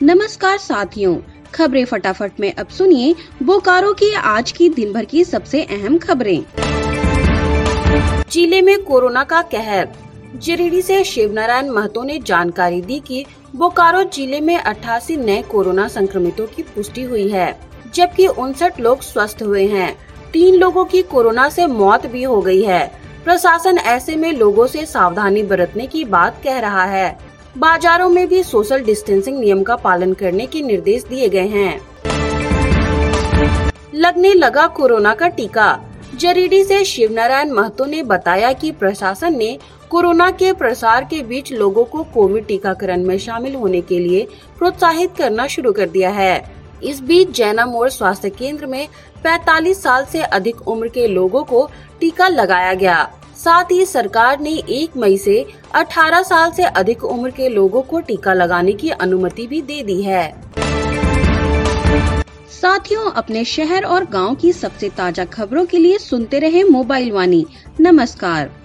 नमस्कार साथियों, खबरें फटाफट में अब सुनिए बोकारो की आज की दिन भर की सबसे अहम खबरें। जिले में कोरोना का कहर। जिरीडी से शिवनारायण महतो ने जानकारी दी कि बोकारो जिले में 88 नए कोरोना संक्रमितों की पुष्टि हुई है, जबकि 59 लोग स्वस्थ हुए हैं। 3 लोगों की कोरोना से मौत भी हो गई है। प्रशासन ऐसे में लोगों से सावधानी बरतने की बात कह रहा है। बाजारों में भी सोशल डिस्टेंसिंग नियम का पालन करने के निर्देश दिए गए हैं। लगने लगा कोरोना का टीका। जिरीडी से शिवनारायण महतो ने बताया कि प्रशासन ने कोरोना के प्रसार के बीच लोगों को कोविड टीकाकरण में शामिल होने के लिए प्रोत्साहित करना शुरू कर दिया है। इस बीच जैना मोड़ स्वास्थ्य केंद्र में 45 साल से अधिक उम्र के लोगों को टीका लगाया गया। साथ ही सरकार ने 1 मई से 18 साल से अधिक उम्र के लोगों को टीका लगाने की अनुमति भी दे दी है। साथियों, अपने शहर और गांव की सबसे ताजा खबरों के लिए सुनते रहें मोबाइल वाणी। नमस्कार।